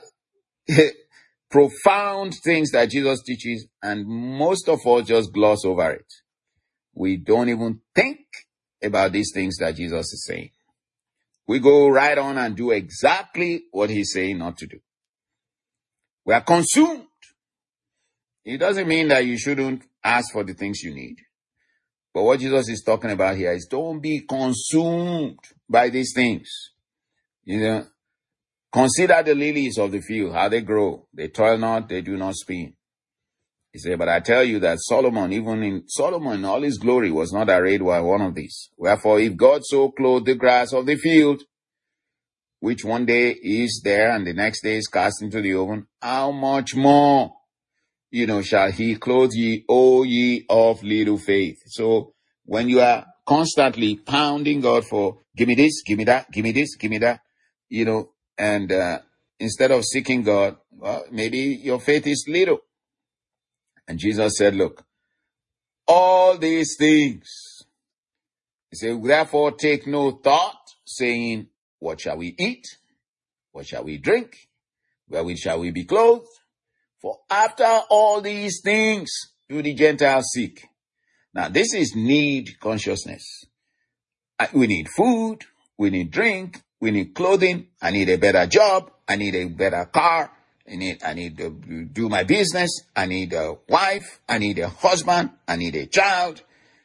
profound things that Jesus teaches, and most of us just gloss over it. We don't even think about these things that Jesus is saying. We go right on and do exactly what he's saying not to do. We are consumed. It doesn't mean that you shouldn't ask for the things you need. But what Jesus is talking about here is don't be consumed by these things. You know, consider the lilies of the field, how they grow. They toil not, they do not spin. He said, but I tell you that Solomon, even in Solomon, in all his glory, was not arrayed by one of these. Wherefore, if God so clothed the grass of the field, which one day is there and the next day is cast into the oven, how much more, you know, shall he clothe ye, O ye of little faith? So when you are constantly pounding God for, give me this, give me that, give me this, give me that, you know, and uh, instead of seeking God, well, maybe your faith is little. And Jesus said, look, all these things, he said, therefore take no thought, saying, what shall we eat? What shall we drink? Wherewith shall we be clothed? For after all these things do the Gentiles seek. Now, this is need consciousness. We need food. We need drink. We need clothing. I need a better job. I need a better car. I need, I need to do my business. I need a wife. I need a husband. I need a child.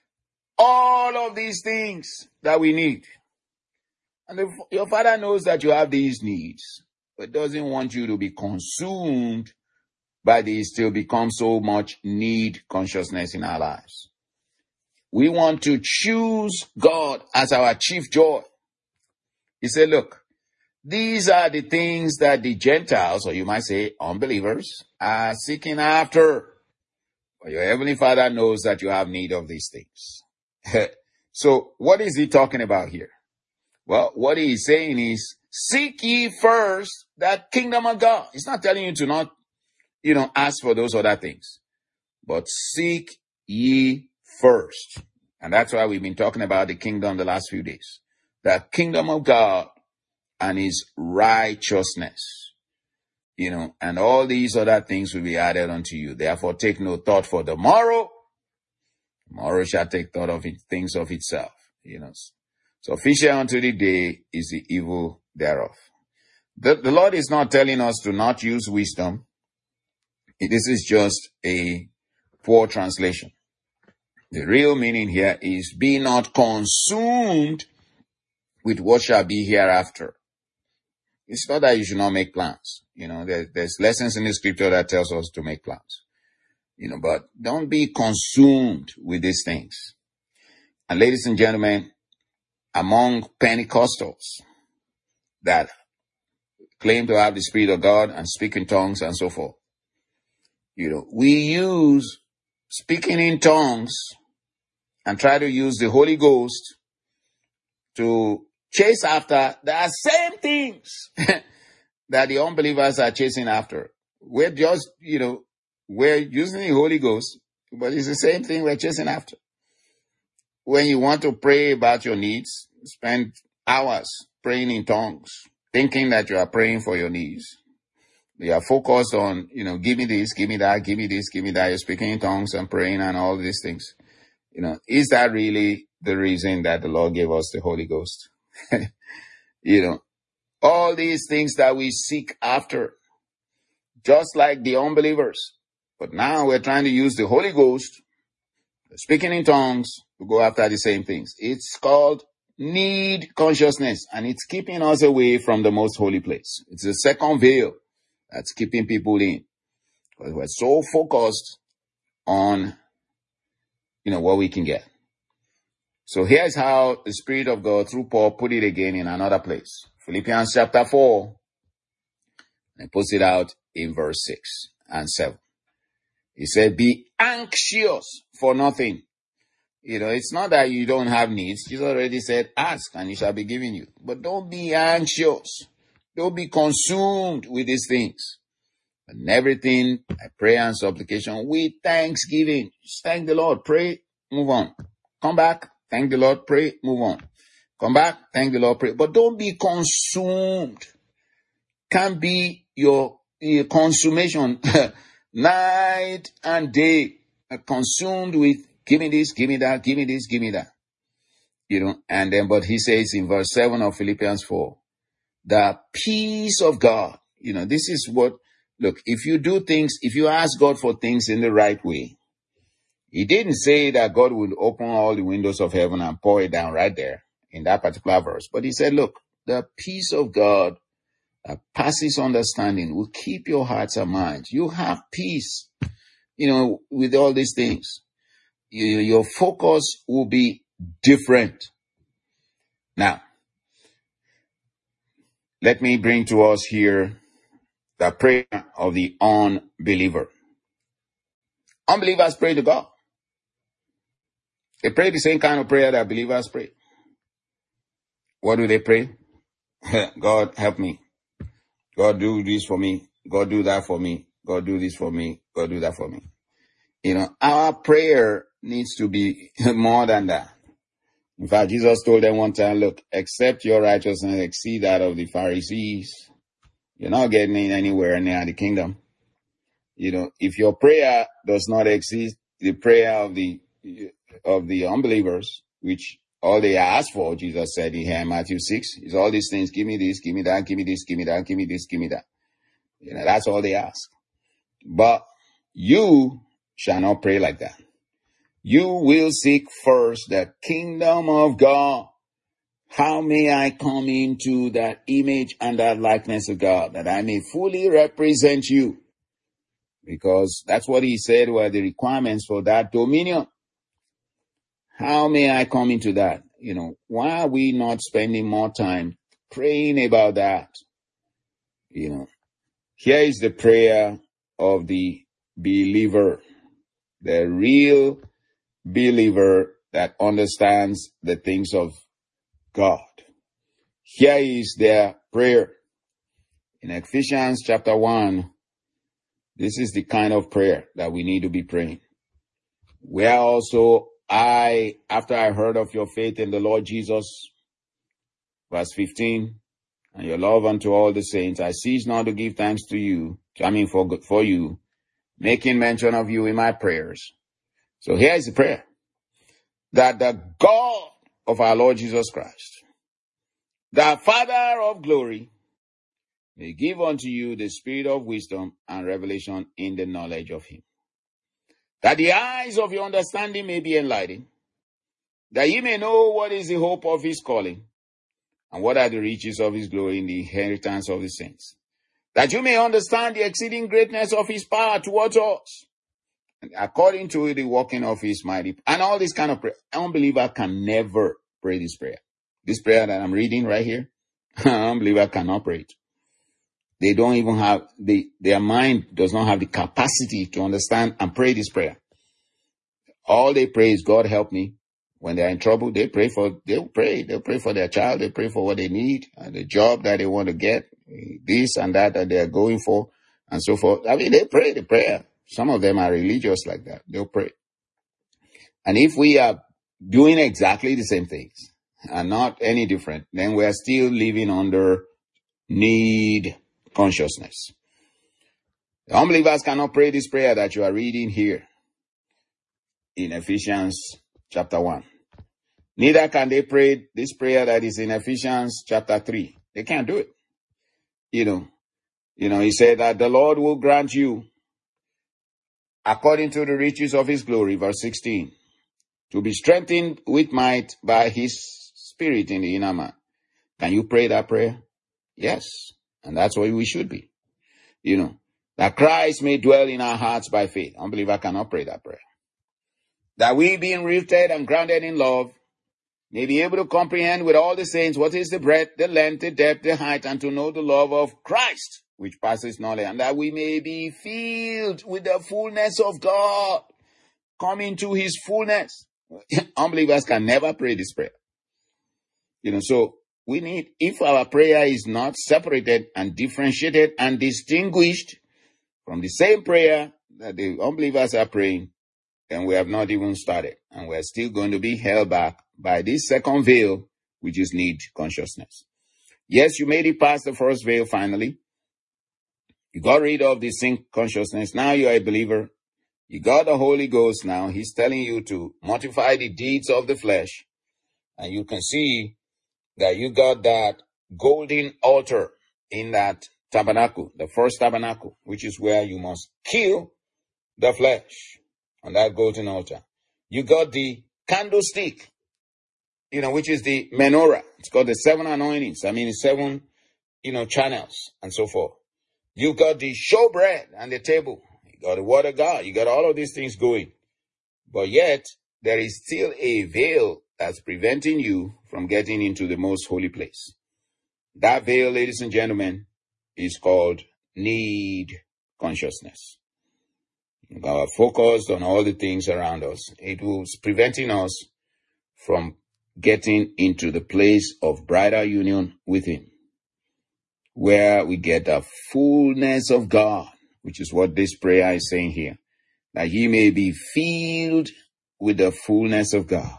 All of these things that we need. And the, your Father knows that you have these needs, but doesn't want you to be consumed by these till become so much need consciousness in our lives. We want to choose God as our chief joy. He said, look, these are the things that the Gentiles, or you might say unbelievers, are seeking after. But your Heavenly Father knows that you have need of these things. So what is he talking about here? Well, what he is saying is, seek ye first that kingdom of God. He's not telling you to not, you know, ask for those other things, but seek ye first. And that's why we've been talking about the kingdom the last few days. The kingdom of God and his righteousness, you know, and all these other things will be added unto you. Therefore, take no thought for the morrow. Tomorrow shall take thought of it, things of itself, you know. Sufficient unto the day is the evil thereof. The, the Lord is not telling us to not use wisdom. This is just a poor translation. The real meaning here is, be not consumed with what shall be hereafter. It's not that you should not make plans. You know, there, there's lessons in the scripture that tells us to make plans. You know, but don't be consumed with these things. And ladies and gentlemen, among Pentecostals that claim to have the Spirit of God and speak in tongues and so forth, you know, we use speaking in tongues and try to use the Holy Ghost to chase after the same things that the unbelievers are chasing after. We're just, you know, we're using the Holy Ghost, but it's the same thing we're chasing after. When you want to pray about your needs, spend hours praying in tongues, thinking that you are praying for your needs. You are focused on, you know, give me this, give me that, give me this, give me that. You're speaking in tongues and praying and all these things. You know, is that really the reason that the Lord gave us the Holy Ghost? You know, all these things that we seek after, just like the unbelievers. But now we're trying to use the Holy Ghost, speaking in tongues, to go after the same things. It's called need consciousness, and it's keeping us away from the most holy place. It's the second veil that's keeping people in. Because we're so focused on, you know, what we can get. So here's how the Spirit of God, through Paul, put it again in another place. Philippians chapter four, and puts it out in verse six and seven. He said, be anxious for nothing. You know, it's not that you don't have needs. Jesus already said, ask and it shall be given you. But don't be anxious. Don't be consumed with these things. And everything, by prayer and supplication, with thanksgiving. Just thank the Lord. Pray, move on. Come back, thank the Lord, pray, move on. Come back, thank the Lord, pray. But don't be consumed. Can't be your, your consummation night and day. Consumed with, give me this, give me that, give me this, give me that. You know, and then, but he says in verse seven of Philippians four, the peace of God. You know, this is what, look, if you do things, if you ask God for things in the right way, he didn't say that God would open all the windows of heaven and pour it down right there in that particular verse. But he said, look, the peace of God that passes understanding will keep your hearts and minds. You have peace, you know, with all these things. You, your focus will be different. Now, Let me bring to us here the prayer of the unbeliever. Unbelievers pray to God. They pray the same kind of prayer that believers pray. What do they pray? God, help me. God, do this for me. God, do that for me. God, do this for me. God, do that for me. You know, our prayer needs to be more than that. In fact, Jesus told them one time, look, except your righteousness exceed that of the Pharisees, you're not getting anywhere near the kingdom. You know, if your prayer does not exceed the prayer of the of the unbelievers, which all they ask for, Jesus said in here in Matthew six, is all these things, give me this, give me that, give me this, give me that, give me this, give me that. You know, that's all they ask. But you shall not pray like that. You will seek first the kingdom of God. How may I come into that image and that likeness of God, that I may fully represent you? Because that's what he said were the requirements for that dominion. How may I come into that? You know, why are we not spending more time praying about that? You know, here is the prayer of the believer, the real believer that understands the things of God. Here is their prayer. In Ephesians chapter one, this is the kind of prayer that we need to be praying. Where also I, after I heard of your faith in the Lord Jesus, verse fifteen, and your love unto all the saints, I cease not to give thanks to you, I mean for, for you, making mention of you in my prayers. So here is the prayer. That the God of our Lord Jesus Christ, the Father of glory, may give unto you the spirit of wisdom and revelation in the knowledge of him. That the eyes of your understanding may be enlightened, that ye may know what is the hope of his calling, and what are the riches of his glory in the inheritance of the saints. That you may understand the exceeding greatness of his power towards us, according to the working of his mighty, and all this kind of prayer. An unbeliever can never pray this prayer. This prayer that I'm reading right here, an unbeliever cannot pray it. They don't even have, the, their mind does not have the capacity to understand and pray this prayer. All they pray is, God help me. When they're in trouble, they pray for, they'll pray. They'll pray for their child. They pray for what they need, and the job that they want to get, this and that that they're going for, and so forth. I mean, they pray the prayer. Some of them are religious like that. They'll pray. And if we are doing exactly the same things and not any different, then we are still living under need consciousness. The unbelievers cannot pray this prayer that you are reading here in Ephesians chapter one. Neither can they pray this prayer that is in Ephesians chapter three. They can't do it. You know, you know, he said that the Lord will grant you, according to the riches of his glory, verse sixteen, to be strengthened with might by his spirit in the inner man. Can you pray that prayer? Yes. And that's what we should be. You know, that Christ may dwell in our hearts by faith. Unbeliever cannot pray that prayer. That we, being rooted and grounded in love, may be able to comprehend with all the saints what is the breadth, the length, the depth, the height, and to know the love of Christ, which passes knowledge, and that we may be filled with the fullness of God, come into his fullness. Unbelievers can never pray this prayer. You know, so we need, if our prayer is not separated and differentiated and distinguished from the same prayer that the unbelievers are praying, then we have not even started. And we're still going to be held back by this second veil, which is need consciousness. Yes, you made it past the first veil finally. You got rid of the sin consciousness. Now you're a believer. You got the Holy Ghost now. He's telling you to mortify the deeds of the flesh. And you can see that you got that golden altar in that tabernacle, the first tabernacle, which is where you must kill the flesh on that golden altar. You got the candlestick, you know, which is the menorah. It's got the seven anointings. I mean, seven, you know, channels and so forth. You got the showbread and the table. You got the word of God. You got all of these things going. But yet, there is still a veil that's preventing you from getting into the most holy place. That veil, ladies and gentlemen, is called need consciousness. We are focused on all the things around us. It was preventing us from getting into the place of brighter union with Him, where we get the fullness of God, which is what this prayer is saying here, that ye may be filled with the fullness of God.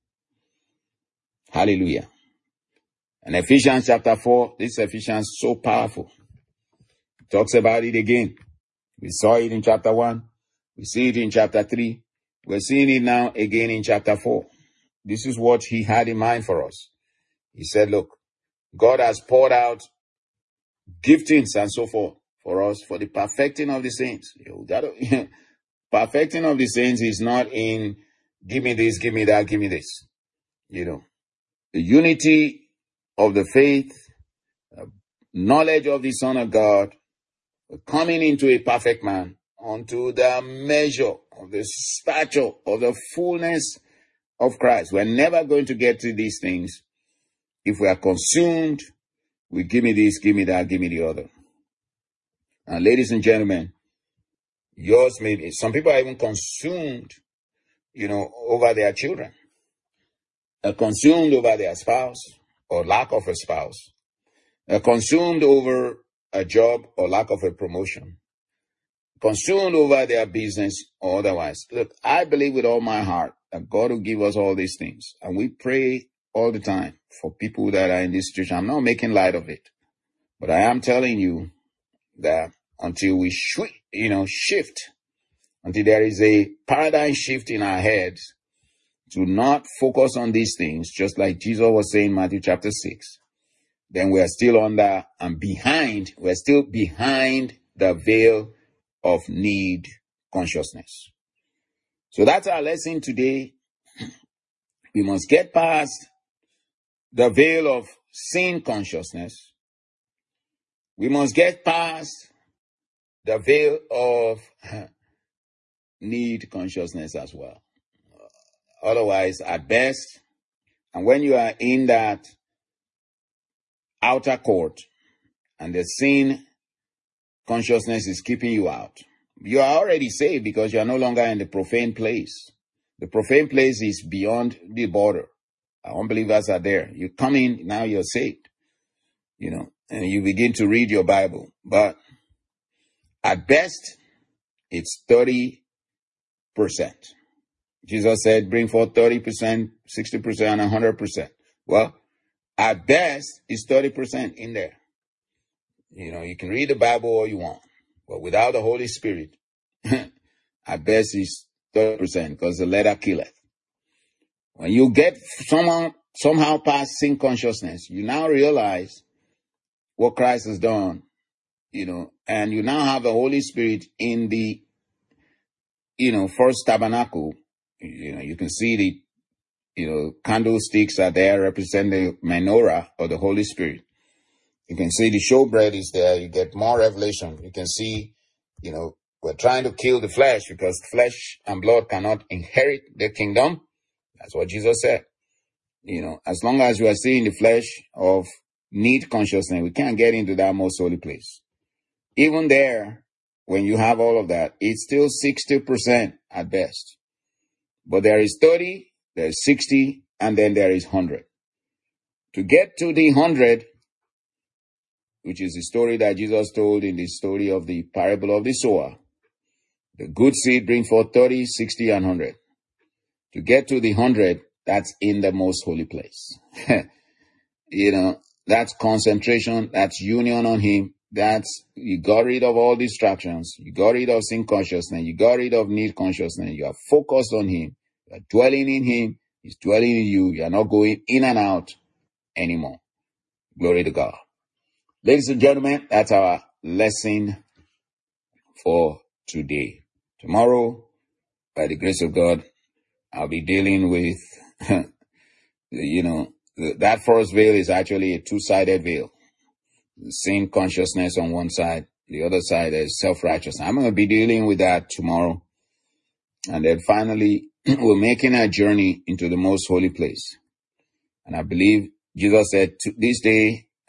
Hallelujah. And Ephesians chapter four, this Ephesians is so powerful. It talks about it again. We saw it in chapter one. We see it in chapter three. We're seeing it now again in chapter four. This is what He had in mind for us. He said, look, God has poured out giftings and so forth for us for the perfecting of the saints. You gotta, perfecting of the saints is not in give me this, give me that, give me this. You know, the unity of the faith, uh, knowledge of the Son of God, coming into a perfect man, unto the measure of the stature of the fullness of Christ. We're never going to get to these things if we are consumed with give me this, give me that, give me the other. And ladies and gentlemen, yours may be, some people are even consumed, you know, over their children, are consumed over their spouse or lack of a spouse, are consumed over a job or lack of a promotion, consumed over their business or otherwise. Look, I believe with all my heart that God will give us all these things. And we pray all the time for people that are in this situation. I'm not making light of it, but I am telling you that until we sh- you know, shift, until there is a paradigm shift in our heads to not focus on these things, just like Jesus was saying in Matthew chapter six, then we are still under and behind, we're still behind the veil of need consciousness. So that's our lesson today. We must get past the veil of sin consciousness. We must get past the veil of need consciousness as well. Otherwise, at best, and when you are in that outer court and the sin consciousness is keeping you out, you are already saved because you are no longer in the profane place. The profane place is beyond the border. Unbelievers are there. You come in, now you're saved, you know, and you begin to read your Bible. But at best, it's thirty percent. Jesus said, bring forth thirty percent, sixty percent, and one hundred percent. Well, at best, it's thirty percent in there. You know, you can read the Bible all you want, but without the Holy Spirit, at best, it's thirty percent because the letter killeth. When you get someone somehow past sin consciousness, you now realize what Christ has done, you know, and you now have the Holy Spirit in the, you know, first tabernacle. You know, you can see the, you know, candlesticks are there representing the menorah or the Holy Spirit. You can see the showbread is there. You get more revelation. You can see, you know, we're trying to kill the flesh because flesh and blood cannot inherit the kingdom. That's what Jesus said. You know, as long as you are seeing the flesh of need consciousness, we can't get into that most holy place. Even there, when you have all of that, it's still sixty percent at best. But there is thirty, there's sixty, and then there is one hundred. To get to the one hundred, which is the story that Jesus told in the story of the parable of the sower, the good seed brings forth thirty, sixty, and one hundred. To get to the one hundred, that's in the most holy place. You know, that's concentration, that's union on Him. That's, you got rid of all distractions. You got rid of sin consciousness. You got rid of need consciousness. You are focused on Him. You are dwelling in Him. He's dwelling in you. You are not going in and out anymore. Glory to God. Ladies and gentlemen, that's our lesson for today. Tomorrow, by the grace of God, I'll be dealing with, you know, that first veil is actually a two-sided veil. Sin consciousness on one side, the other side is self-righteousness. I'm going to be dealing with that tomorrow. And then finally, we're making a journey into the most holy place. And I believe Jesus said, this day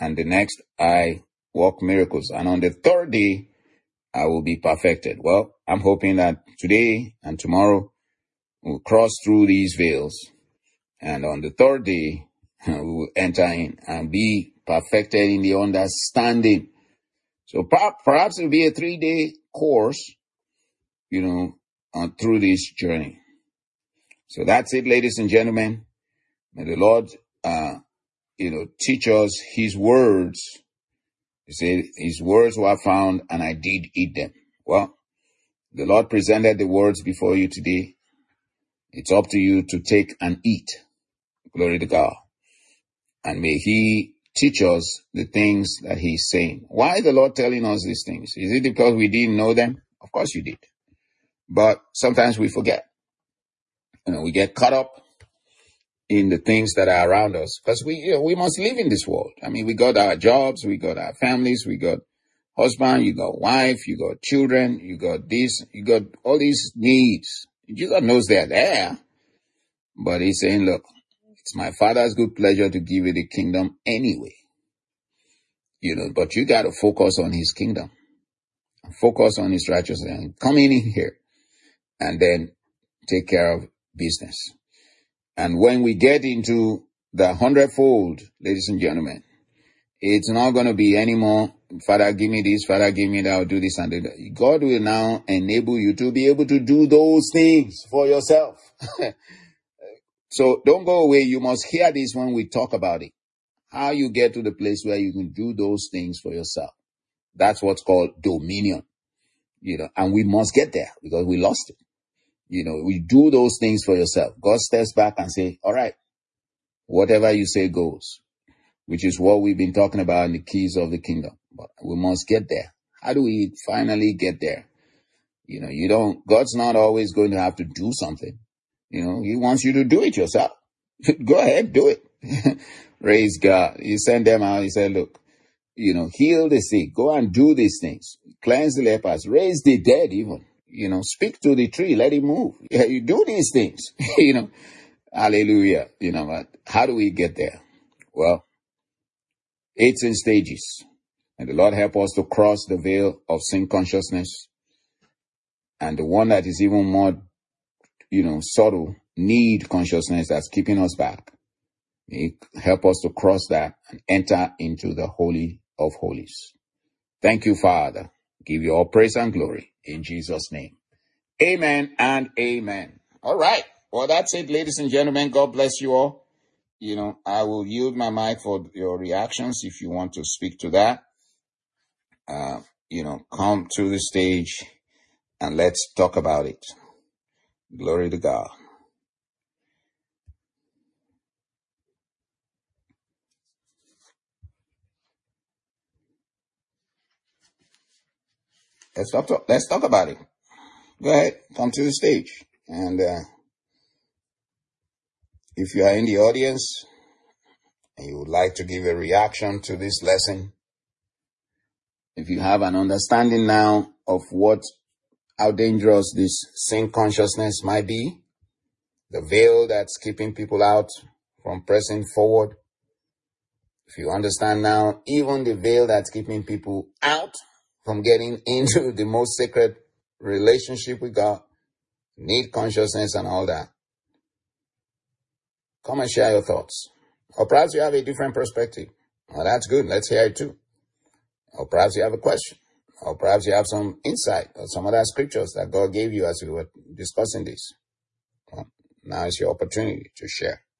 and the next I work miracles. And on the third day, I will be perfected. Well, I'm hoping that today and tomorrow we'll cross through these veils. And on the third day, we will enter in and be perfected in the understanding. So perhaps it will be a three-day course, you know, on through this journey. So that's it, ladies and gentlemen. May the Lord, uh, you know, teach us his words. He said, his words were found and I did eat them. Well, the Lord presented the words before you today. It's up to you to take and eat. Glory to God. And may he teach us the things that he's saying. Why is the Lord telling us these things? Is it because we didn't know them? Of course you did. But sometimes we forget. You know, we get caught up in the things that are around us because we, you know, we must live in this world. I mean, we got our jobs, we got our families, we got husband, you got wife, you got children, you got this, you got all these needs. Jesus knows they're there, but he's saying, look, it's my Father's good pleasure to give you the kingdom anyway. You know, but you got to focus on his kingdom, focus on his righteousness, and come in here and then take care of business. And when we get into the hundredfold, ladies and gentlemen, it's not going to be anymore, Father, give me this, Father, give me that, I'll do this and do that. God will now enable you to be able to do those things for yourself. So don't go away. You must hear this when we talk about it. How you get to the place where you can do those things for yourself. That's what's called dominion. You know, and we must get there because we lost it. You know, we do those things for yourself. God steps back and say, all right, whatever you say goes, which is what we've been talking about in the keys of the kingdom. But we must get there. How do we finally get there? You know, you don't, God's not always going to have to do something. You know, he wants you to do it yourself. Go ahead, do it. Praise God. He sent them out. He said, look, you know, heal the sick. Go and do these things. Cleanse the lepers. Raise the dead even. You know, speak to the tree. Let it move. Yeah, you do these things. You know, hallelujah. You know, but how do we get there? Well, it's in stages. And the Lord help us to cross the veil of sin consciousness. And the one that is even more, you know, subtle, need consciousness that's keeping us back. May help us to cross that and enter into the Holy of Holies. Thank you, Father. Give you all praise and glory in Jesus' name. Amen and amen. All right. Well, that's it, ladies and gentlemen. God bless you all. You know, I will yield my mic for your reactions if you want to speak to that. Uh, you know, come to the stage and let's talk about it. Glory to God. Let's talk, to, let's talk about it. Go ahead, come to the stage. And uh, if you are in the audience and you would like to give a reaction to this lesson, if you have an understanding now of what, how dangerous this sin consciousness might be, the veil that's keeping people out from pressing forward, if you understand now, even the veil that's keeping people out from getting into the most sacred relationship with God, need consciousness and all that, come and share your thoughts. Or perhaps you have a different perspective. Well, that's good. Let's hear it too. Or perhaps you have a question. Or perhaps you have some insight or some other scriptures that God gave you as we were discussing this. Well, now is your opportunity to share.